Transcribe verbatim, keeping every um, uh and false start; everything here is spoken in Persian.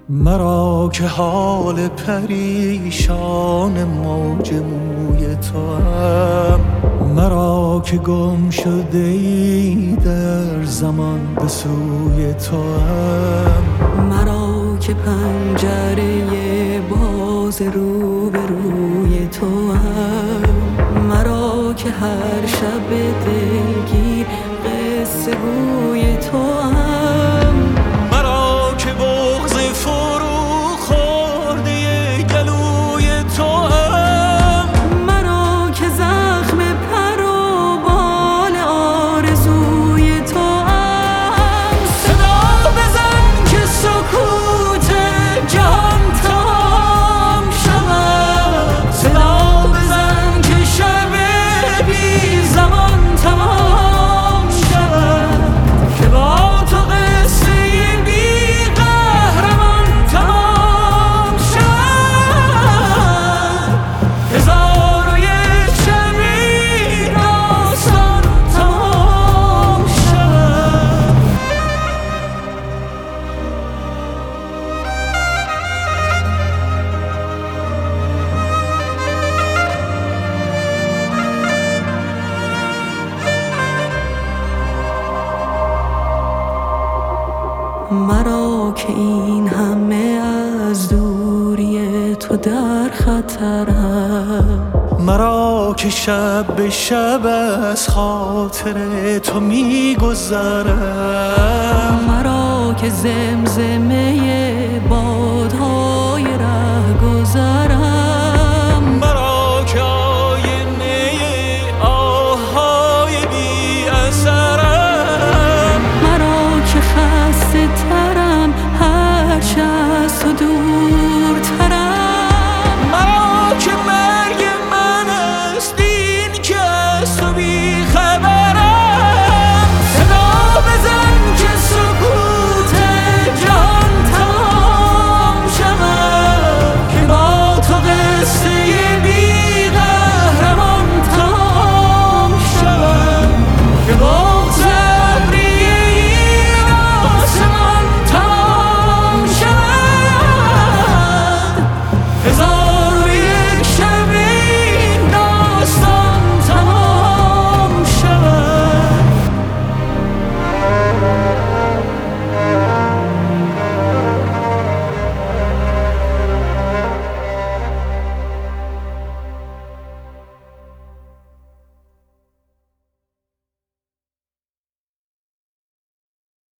مرا که حال پریشان موج موی توام، مرا که گم شده ای در زمان به سوی توام، مرا که پنجره باز رو به روی توام، مرا که هر شب دلگیر قصه گوی توام، مرا که بغض فرو خورده گلوی توام، مرا که زخم پر و بال آرزوی توام. صدا بزن که سکوت جهان تمام شود، صدا بزن که شب بی زمان تمام شود، که با تو قصه بی قهرمان تمام شود. هزار و یک شب این داستان تمام شود. مرا که این همه از دوری تو در خطرم، مرا که شب به شب از خاطر تو میگذرم، مرا که زمزمه بادهای ره گذرم، مرا که آینه آهای بی اثرم، مرا که خسته